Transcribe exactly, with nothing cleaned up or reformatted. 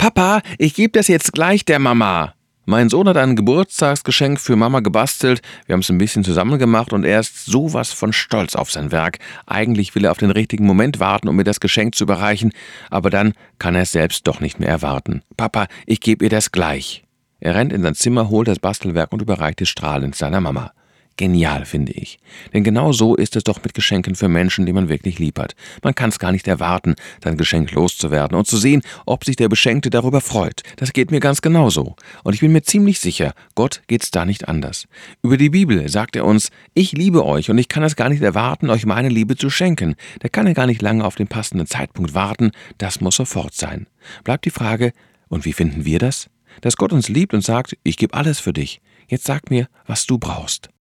Papa, ich gebe das jetzt gleich der Mama. Mein Sohn hat ein Geburtstagsgeschenk für Mama gebastelt. Wir haben es ein bisschen zusammen gemacht und er ist sowas von stolz auf sein Werk. Eigentlich will er auf den richtigen Moment warten, um mir das Geschenk zu überreichen, aber dann kann er es selbst doch nicht mehr erwarten. Papa, ich gebe ihr das gleich. Er rennt in sein Zimmer, holt das Bastelwerk und überreicht es strahlend seiner Mama. Genial, finde ich. Denn genau so ist es doch mit Geschenken für Menschen, die man wirklich lieb hat. Man kann es gar nicht erwarten, sein Geschenk loszuwerden und zu sehen, ob sich der Beschenkte darüber freut. Das geht mir ganz genauso. Und ich bin mir ziemlich sicher, Gott geht's da nicht anders. Über die Bibel sagt er uns, ich liebe euch und ich kann es gar nicht erwarten, euch meine Liebe zu schenken. Da kann er gar nicht lange auf den passenden Zeitpunkt warten. Das muss sofort sein. Bleibt die Frage, und wie finden wir das? Dass Gott uns liebt und sagt, ich gebe alles für dich. Jetzt sag mir, was du brauchst.